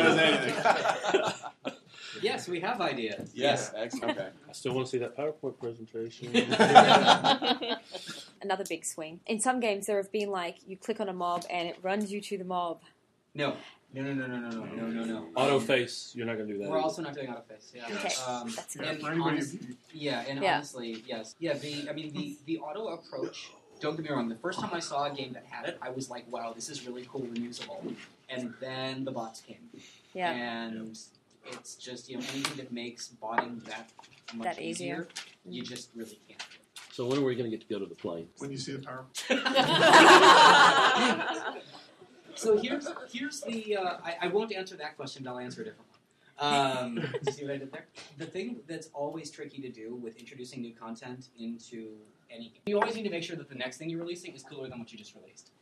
to. Yes, we have ideas. Yes. Excellent. Okay. I still want to see that PowerPoint presentation. Another big swing. In some games, there have been like you click on a mob and it runs you to the mob. No. No, no, no, no, no, no, no, no, no. Auto face, you're not going to do that. We're either. also not doing auto face. Yeah. Okay, Um, that's Yeah, and for anybody. honest- yeah, and Yeah. honestly, yes, yeah. The I mean the the auto approach. Don't get me wrong. The first time I saw a game that had it, I was like, "Wow, this is really cool and usable." And then the bots came, Yeah. and it's just you know anything that makes botting that much That easier. you just really can't. So when are we going to get to go to the plane? When you see the power. So here's here's the uh, I, I won't answer that question, but I'll answer a different one. Um, see what I did there? The thing that's always tricky to do with introducing new content into any game, you always need to make sure that the next thing you're releasing is cooler than what you just released.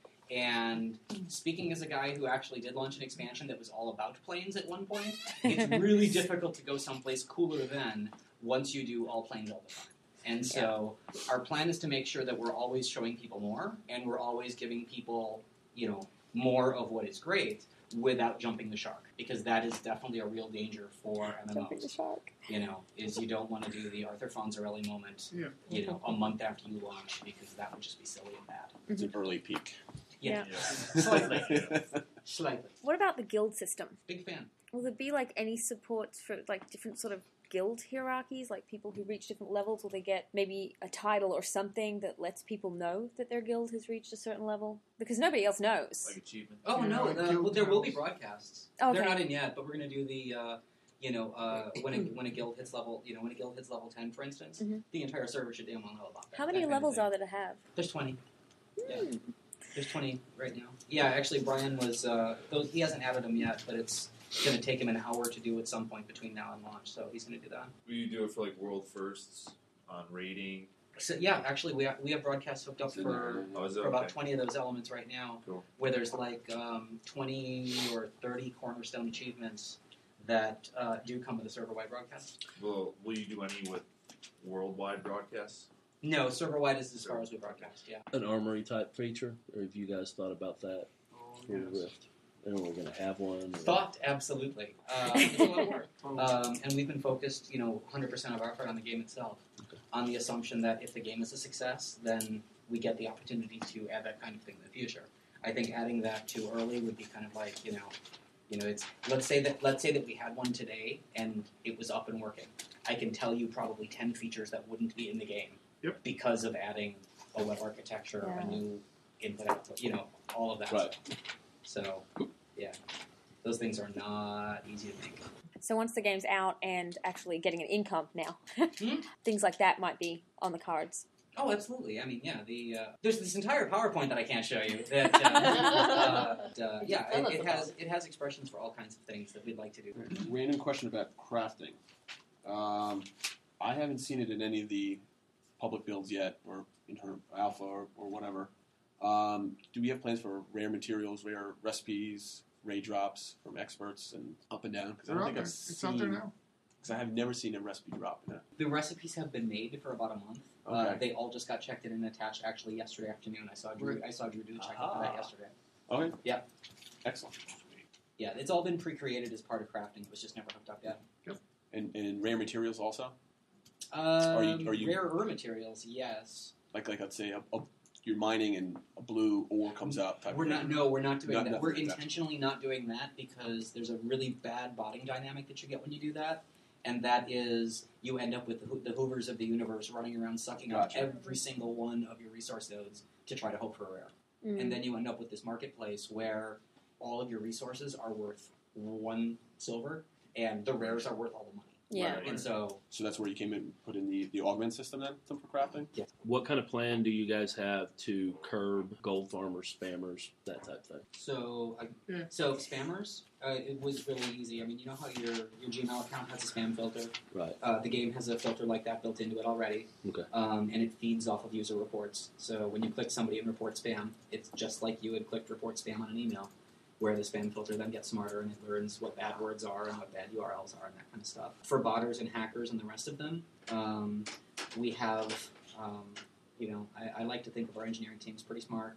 And speaking as a guy who actually did launch an expansion that was all about planes at one point, it's really difficult to go someplace cooler than once you do all planes all the time. And so our plan is to make sure that we're always showing people more, and we're always giving people, you know, more of what is great without jumping the shark, because that is definitely a real danger for M M Jumping the Os. shark. You know, is you don't want to do the Arthur Fonzarelli moment, Yeah. you know, a month after you launch, because that would just be silly and bad. It's an early peak. Yeah, Yeah. slightly, slightly. What about the guild system? Big fan. Will there be like any support for like different sort of guild hierarchies, like people who reach different levels? Will they get maybe a title or something that lets people know that their guild has reached a certain level? Because nobody else knows. Like achievement. Oh Yeah, no, like the, guild well, there will be titles. broadcasts. Okay. They're not in yet, but we're going to do the, uh, you know, uh, when a, when a guild hits level, you know, when a guild hits level ten, for instance, Mhm. the entire server should damn well know about that. How many that kind of levels thing. are there to have? There's twenty. Yeah. Hmm. There's twenty right now. Yeah, actually, Brian was. Uh, those, he hasn't added them yet, but it's going to take him an hour to do at some point between now and launch. So he's going to do that. Will you do it for like world firsts on rating? So yeah, actually, we have, we have broadcasts hooked up for, Oh, is it for about okay? twenty of those elements right now. Cool. Where there's like um, twenty or thirty cornerstone achievements that uh, do come with a server-wide broadcast. Will Will you do any with worldwide broadcasts? No, server-wide is as far as we broadcast. Yeah. An armory type feature, or have you guys thought about that Oh, for the yes. Rift? And we're going to have one. or- Thought absolutely. Uh, it's a lot of work. Oh, Um, and we've been focused, you know, one hundred percent of our effort on the game itself, Okay. on the assumption that if the game is a success, then we get the opportunity to add that kind of thing in the future. I think adding that too early would be kind of like, you know, You know, it's let's say that let's say that we had one today and it was up and working. I can tell you probably ten features that wouldn't be in the game Yep. because of adding a web architecture, Yeah. a new input output, you know, all of that Right. stuff. So, yeah, those things are not easy to make. So once the game's out and actually getting an income now, Hmm? things like that might be on the cards. Oh, absolutely. I mean, yeah, the uh, there's this entire PowerPoint that I can't show you. That uh, uh, uh, yeah, Tell us it, it about has it has expressions for all kinds of things that we'd like to do. Random question about crafting. Um, I haven't seen it in any of the public builds yet, or in her alpha or, or whatever. Um, do we have plans for rare materials, rare recipes, ray drops from experts and up and down? Because I They're don't out think there. I've It's out there seen. now. Because I have never seen a recipe drop in it. The recipes have been made for about a month. Uh, Okay. they all just got checked in and attached actually yesterday afternoon. I saw Drew. Right. I saw Drew do the check Aha. for that yesterday. Okay. Yeah. Excellent. Yeah, it's all been pre-created as part of crafting. It was just never hooked up yet. And, and rare materials also, Um, Are you- are you- rarer materials? Yes. like like let's say a, a, you're mining and a blue ore comes out. Type We're of not. thing. No, we're not doing Not- that. nothing We're like that. intentionally not doing that because there's a really bad botting dynamic that you get when you do that, and that is you end up with the, Ho- the Hoovers of the universe running around sucking Gotcha. up every single one of your resource nodes to try to hope for a rare, Mm. and then you end up with this marketplace where all of your resources are worth one silver, and the rares are worth all the money. Yeah. Right. And so, So that's where you came in and put in the, the augment system then for crafting? What kind of plan do you guys have to curb gold farmers, spammers, that type of thing? so, uh, Yeah. so spammers, uh, it was really easy. I mean, you know how your your Gmail account has a spam filter. Right. Uh, the game has a filter like that built into it already. Okay. Um, and it feeds off of user reports. So when you click somebody and report spam, it's just like you had clicked report spam on an email, where the spam filter then gets smarter and it learns what bad words are and what bad U R Ls are and that kind of stuff. For botters and hackers and the rest of them, um, we have, um, you know, I, I like to think of our engineering team as pretty smart.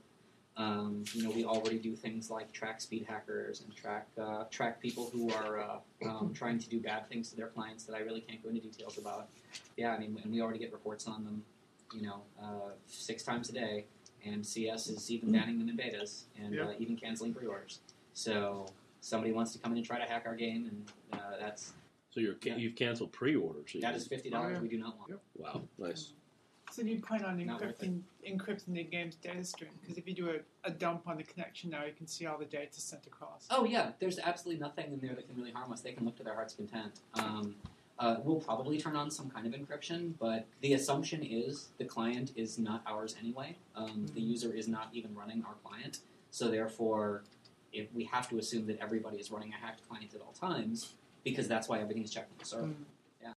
Um, you know, we already do things like track speed hackers and track uh, track people who are uh, um, trying to do bad things to their clients that I really can't go into details about. Yeah, I mean, and we already get reports on them, you know, uh, six times a day, and C S is even banning them in betas and Yeah. uh, even canceling pre-orders. So somebody wants to come in and try to hack our game, and uh, that's So you're Yeah. you've canceled pre-orders. so you that can- is fifty dollars Oh, yeah. we do not want. Yep. Wow, nice. So you plan on Not worth encrypting encrypting the game's data stream? Because if you do a, a dump on the connection now, you can see all the data sent across. Oh yeah, there's absolutely nothing in there that can really harm us. They can look to their heart's content. Um, uh, we'll probably turn on some kind of encryption, but the assumption is the client is not ours anyway. Um, The user is not even running our client, so therefore, if we have to assume that everybody is running a hacked client at all times, because that's why everything's checked on the server. Mm.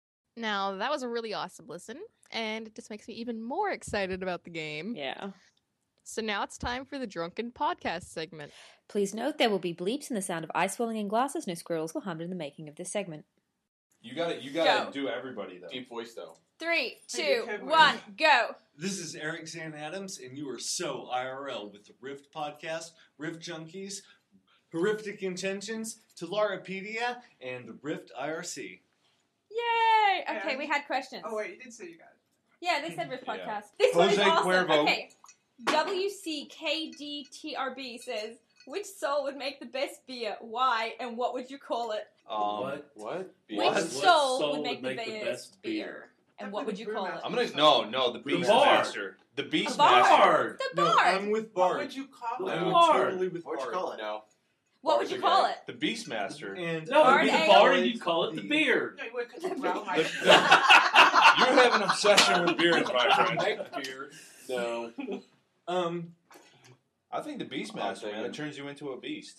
Now, that was a really awesome listen, and it just makes me even more excited about the game. Yeah. So now it's time for the Drunken Podcast segment. Please note there will be bleeps and the sound of ice falling in glasses. No squirrels were harmed in the making of this segment. You gotta, you gotta Go. do everybody though. Deep voice though. Three, Take two, your kid with one, you. go. This is Eric Zan Adams, and you are so I R L with the Rift Podcast, Rift Junkies, Horrific Intentions, Telarapedia, and the Rift I R C. Yay! Okay, Yeah. we had questions. Oh wait, you did say you got it. Yeah, they said Rift Yeah. Podcast. This one is Jose awesome. Cuervo. Okay. W C K D T R B says, which soul would make the best beer? Why? And what would you call it? Um, What? What? Which What soul, soul would make, would the, make the best best beer? beer? And what would you call it? I'm gonna no, no, the The Beastmaster. The Beastmaster. Bard. The No, Bard. I'm with What Bard. would you call I'm it? Bard. totally with What'd you Bard. call it? No. What would you call it? The Beastmaster. And No, it'd be Bard the bard ale. and you call it the beard. No, you would call it well, my- The- the- you have an obsession with beards, my friend. beard. No. Um, I think the I'm Beastmaster, man, thinking- it turns you into a beast.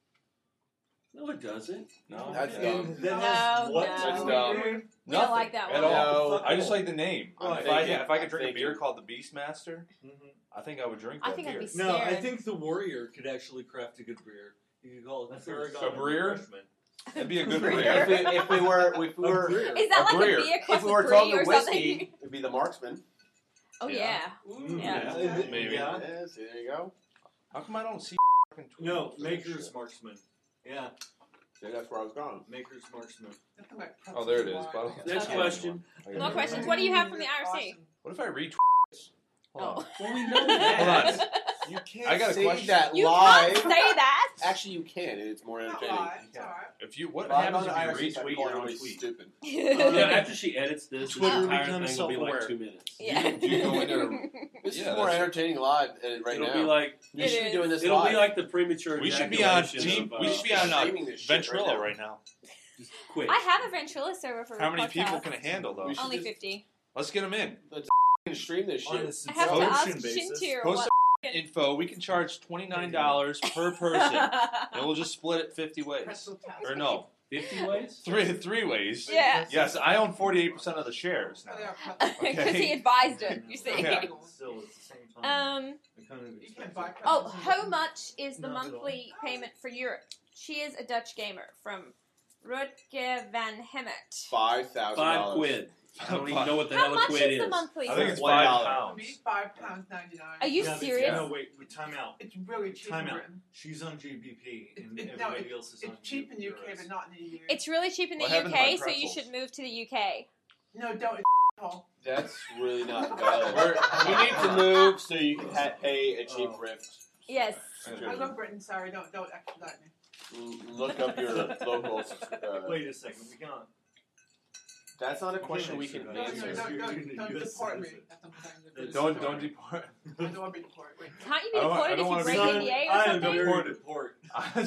No, it doesn't. No, That's yeah. dumb. and that No, has what? no. That's dumb. We don't Nothing like that at one. all. No. I just like the name. I'm if I thinking- if I could I'm drink a thinking. beer called the Beastmaster, Mhm. I think I would drink I that think I'd beer. be No, I scared. think the Warrior could actually craft a good beer. You could call it the That's Paragon a of brewer? Refreshment. That'd be a good Breer. beer. If we, if we were, if we A were, brewer. Is that A like breer. a beer if cost we a were brie talking or whiskey, something? it'd be the Marksman. Oh Yeah. yeah. Ooh, Yeah. yeah. Maybe. Yeah. Yeah, see, there you go. How come I don't see? fucking tweets No, of that Maker's shit? Marksman. Yeah, See, that's where I was going. Maker's Marksman. Nothing like Oh, there it is. wine. Bottle- Next Okay. question. I got More it. questions. What do you have from the I R C? Awesome. What if I read? Hold Oh. on. Well, we know that. Hold on. You can't I got a say question. that You live. can't say that. Actually, you can, and it's more entertaining. If you, what Live happens on if you I R C, retweet call your own everybody tweet? stupid. Yeah, after she edits this, this Twitter entire becomes thing will be like self-aware. two minutes. Yeah. Do you go into? This Yeah, is more that's- entertaining live uh, right It'll now. be like we It should be is. doing this it'll live. be like the premature. We should be on ejaculation team. of, We uh, should be on uh, streaming this shit Ventrilo right right now. now. Just quick. I have a Ventrilo server for How many podcasts. people can it handle though? We should Only just- fifty. Let's get them in. Let's f***ing stream this On a shit. I have to subscription ask basis. Shinty or Post what. Info. We can charge twenty nine dollars per person, and we'll just split it fifty ways. Pretzel task. Or no, Fifty ways. three three ways. Yeah. Yes, I own forty eight percent of the shares Oh, now. they are pretzel. Because Okay. he advised it, you see. Yeah. Still, at the same time, Um. I kind of You can expect buy it. Oh, pretzels. how much is the Not at all. monthly payment for Europe? She is a Dutch gamer from Rutger van Hemert. Five thousand Five dollars. quid. I don't even know what the How hell a much quid is is. the monthly? I think it's One five dollar. For pounds. me, five pounds ninety nine. Are you Yeah, but- serious? No, wait, wait, time out. It's really cheap Time in out. Britain. She's on G B P, It, and it, no, everybody it, else is on it's cheap in the U K, euros. but not in the E U. It's really cheap in the What happened to U my K, so you pretzels? should move to the U K. No, don't. It's Paul. That's really not valid. We're- you need to move so you can ha- pay a cheap rift. Yes. I love Britain. Sorry, don't don't expedite me. Mm, Look up your local. Uh, Wait a second, we can't. That's not a question we can No, no, answer. don't, You're- don't, you're don't U S deport me. citizen. That's what I'm saying. Don't don't deport. I don't want to be deported. Wait. Can't you be I don't- I deported don't if you wanna break be- N D A or I am something? deported. Port.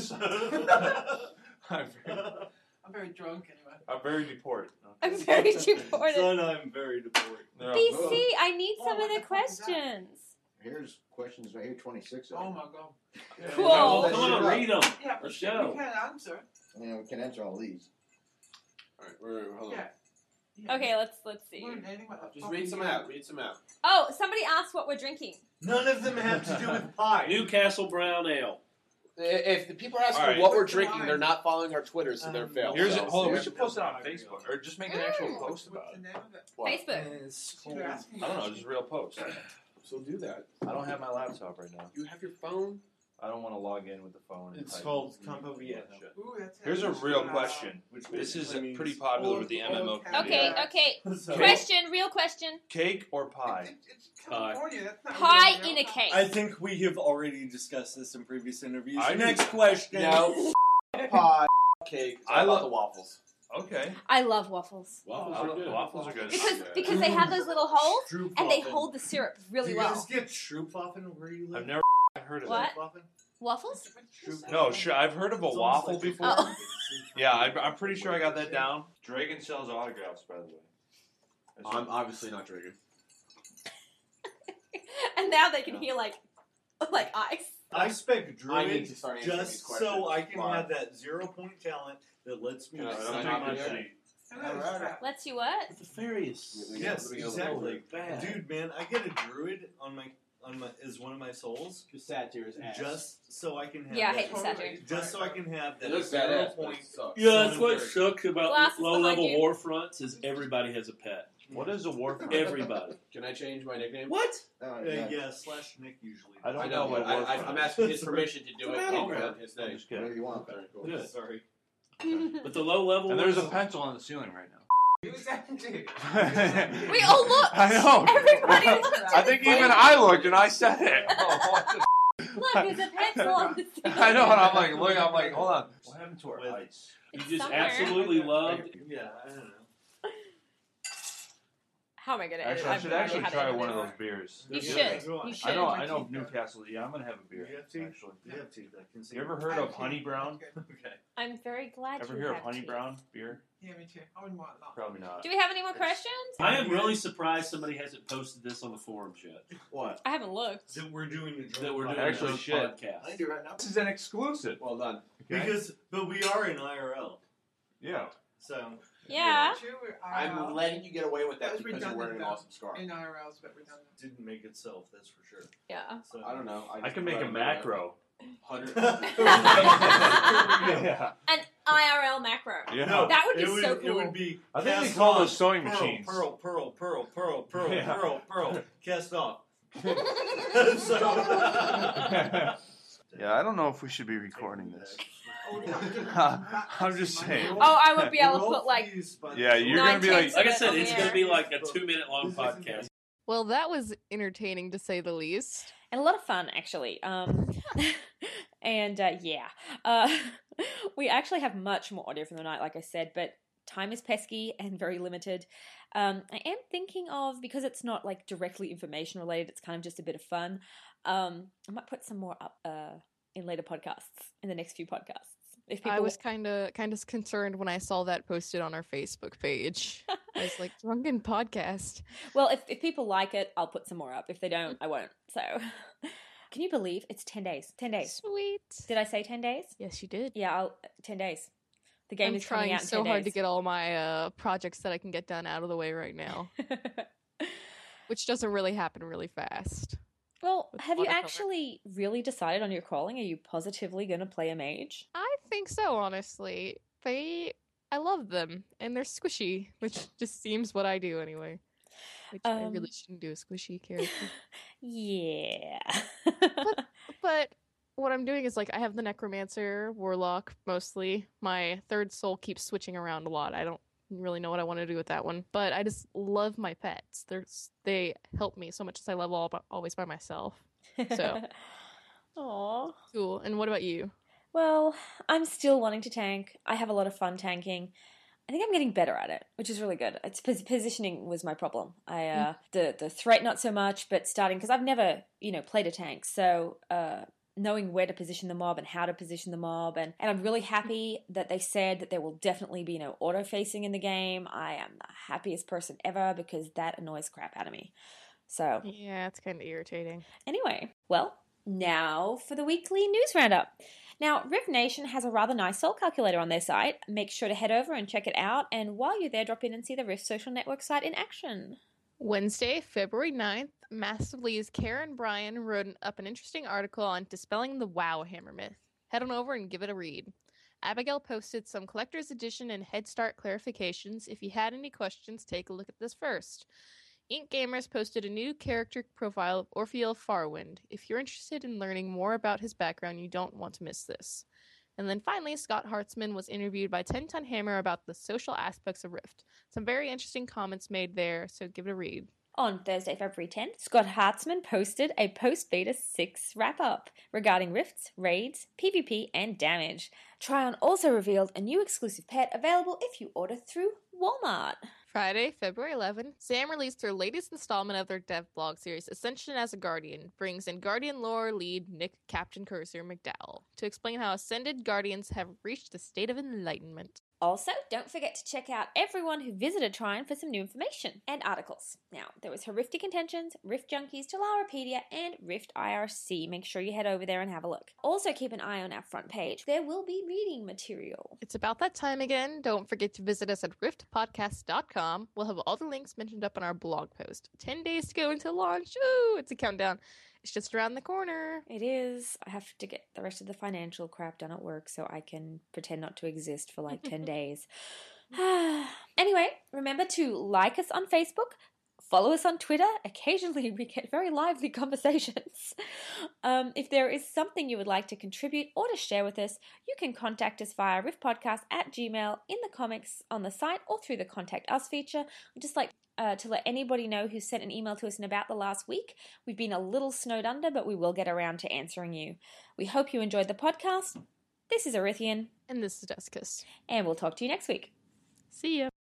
I'm very, I'm very drunk anyway. I'm very deport. I'm very deported. Son, I'm very deported. No. B C, I need Oh, some of what the the fuck is that? questions. Here's questions right here, twenty-six of Oh them. my god. Cool. Well, come on, read them. Yeah, Let's but go. we can't answer. Yeah, we can answer all these. Alright, we're, hold on. Yeah. Yeah. Okay, let's let's see. We're naming what the Just fuck read we some do. out. Read some out. Oh, somebody asked what we're drinking. None of them have to do with pie. Newcastle Brown Ale. If the people are asking Alright. what we're What's the drinking, line? they're not following our Twitter, so they're Um, failed. Here's So- it. Hold on. We Yeah. should post it on Facebook or just make an actual Mm. post about What's the it. name of it? What? Facebook. It's You're called- asking I don't know. me. Just a real post. So do that. I don't have my laptop right now. You have your phone? I don't want to log in with the phone. and It's type called in Campo Viejo. shit. Ooh, that's Here's a it. real Wow. question. Which This is basically pretty means popular old- with the old M M O cat. community. Okay, okay. So- Question, real question. Cake or pie? It's, it's California. That's not Pie real, in a no. cake. I think we have already discussed this in previous interviews. I do- Next question. No. Pie, cake. It's all I about love- the waffles. Okay. I love waffles. Waffles I are love- good. Waffles are good. Because because they have those little holes Stroopwafel. and they hold the syrup really Do you well. guys get Stroopwafel where you live? I've never heard of What? Stroopwafel? Waffles? Stroop- No, sure. I've heard of a It's almost waffle like- before. Oh. Yeah, I, I'm pretty sure I got that down. Dragon sells autographs, by the way. That's I'm what- obviously not drinking. And now they can hear like like ice. I spec I need Druid to start answering these just questions so I can live. have that zero point talent that lets me. Can I- I'm Sign taking off my here? seat. Alright. Let's see what? The fairies. We- we- Yes, we- we- exactly. Bad. Dude, man, I get a Druid on my on my is one of my souls Just Satyr's ass. just so I can have. Yeah, I that, hate the satyr. Just so I can have It that looks zero badass, but point. it sucks. Yeah, that's what Very- sucks about Glasses low level behind you. war fronts is everybody has a pet. What is a war front? Everybody. Can I change my nickname? What? Uh, Uh, yeah. yeah, slash Nick usually. I don't I know know, what but I, war I, front I'm is. asking his permission to do It's it a battle in front. his I'm name. just Whatever kidding. you want. Very cool. Good. Sorry. But the low level And there's a ones- pencil on the ceiling right now. Exactly. We all looked. I know. Everybody looked. I think even I looked and I said it. Look, there's a pencil on the ceiling. I know, and I'm like, look, I'm like, hold on. What happened to our With- ice? you It's just somewhere. absolutely loved. Yeah, I don't know. How am I gonna edit? Actually, I I've should no idea actually how to try edit one of it. those beers. You Yeah, should. go on. You should. I know, my I know teeth, though. Newcastle. Yeah, I'm gonna have a beer. You have tea? Actually. You have tea. I can see. You ever heard of Honey Brown? Okay. I'm very glad Ever you hear of have Honey tea. Brown beer? Yeah, me too. I wouldn't want that. Probably not. Do we have any more questions? I am really surprised somebody hasn't posted this on the forums yet. What? I haven't looked. That we're doing a drunk That we're doing podcast. Actually, a shit. podcast. I can do it right now. This is an exclusive. Well done. Okay? Because, but we are in I R L, Yeah. so. Yeah. True, we're I'm I R L. letting you get away with that That was because you're wearing an redundant, awesome scarf. In I R L is a bit redundant. Didn't make itself, that's for sure. Yeah. So. I don't know. I, I just can make put a out macro. Hundred. Yeah. An I R L macro. Yeah. No, That would be it would, so cool. It would be. I think they cast call off, those sewing pearl, machines. Pearl, pearl, pearl, pearl, pearl, Yeah. pearl, pearl, cast off. so, Yeah, I don't know if we should be recording this. Oh, no, I'm just saying. Oh, I would be able to put like. Yeah, you're Nine gonna be like, tenths Like I of said, it it's on going the to be air. like a two minute long podcast. Well, that was entertaining to say the least. and a lot of fun, actually. Um, and uh, yeah, uh, we actually have much more audio from the night, like I said, but time is pesky and very limited. Um, I am thinking of, because it's not like directly information related, it's kind of just a bit of fun. Um, I might put some more up uh, in later podcasts, in the next few podcasts. If people... I was kind of kind of concerned when I saw that posted on our Facebook page. I was like, drunken podcast. Well, if, if people like it, I'll put some more up. If they don't, I won't. So, can you believe it's ten days? ten days. Sweet. Did I say ten days? Yes, you did. Yeah, I'll, ten days. The game I'm is coming trying out in so ten hard days. to get all my uh, projects that I can get done out of the way right now. Which doesn't really happen really fast. Well, With have you watercolor. actually really decided on your calling? Are you positively going to play a mage? I think so, honestly. They, I love them, and they're squishy, which just seems what I do anyway. Which I Um, really shouldn't do a squishy character. Yeah. but, but what I'm doing is, like, I have the Necromancer, Warlock, mostly. My third soul keeps switching around a lot. I don't really know what I want to do with that one. But I just love my pets. They're, they help me so much as I love all always by myself. So, Aww. cool. And what about you? Well, I'm still wanting to tank. I have a lot of fun tanking. I think I'm getting better at it, which is really good. It's pos- positioning was my problem. I uh, the the threat not so much, but starting because I've never you know played a tank, so uh, knowing where to position the mob and how to position the mob, and and I'm really happy that they said that there will definitely be no auto facing in the game. I am the happiest person ever because that annoys crap out of me. So Yeah, it's kind of irritating. anyway, well, now for the weekly news roundup. Now, Rift Nation has a rather nice soul calculator on their site. Make sure to head over and check it out, and while you're there, drop in and see the Rift social network site in action. Wednesday, February ninth, Massively's Karen Bryan wrote up an interesting article on dispelling the WoW hammer myth. Head on over and give it a read. Abigail posted some collector's edition and Head Start clarifications. If you had any questions, take a look at this first. Ink Gamers posted a new character profile of Orpheal Farwind. If you're interested in learning more about his background, you don't want to miss this. And then finally, Scott Hartzman was interviewed by ten ton Hammer about the social aspects of Rift. Some very interesting comments made there, so give it a read. On Thursday, February tenth, Scott Hartzman posted a post-beta six wrap-up regarding rifts, raids, PvP, and damage. Tryon also revealed a new exclusive pet available if you order through Walmart. Friday, February eleventh, Sam released their latest installment of their dev blog series, Ascension as a Guardian, brings in Guardian lore lead Nick Captain Cursor McDowell to explain how Ascended Guardians have reached a state of enlightenment. Also, don't forget to check out everyone who visited Tryon for some new information and articles. Now, there was Horrific Intentions, Rift Junkies, Talarapedia, and Rift I R C. Make sure you head over there and have a look. Also, keep an eye on our front page. There will be reading material. It's about that time again. Don't forget to visit us at rift podcast dot com. We'll have all the links mentioned up in our blog post. Ten days to go until launch. Ooh, it's a countdown. It's just around the corner. It is. I have to get the rest of the financial crap done at work so I can pretend not to exist for like ten days. Anyway, remember to like us on Facebook, follow us on Twitter. Occasionally we get very lively conversations. Um, if there is something you would like to contribute or to share with us, you can contact us via riftpodcast at gmail, in the comics on the site, or through the Contact Us feature. I'd just like uh, to let anybody know who sent an email to us in about the last week. We've been a little snowed under, but we will get around to answering you. We hope you enjoyed the podcast. This is Arithian. And this is Descus. And we'll talk to you next week. See ya.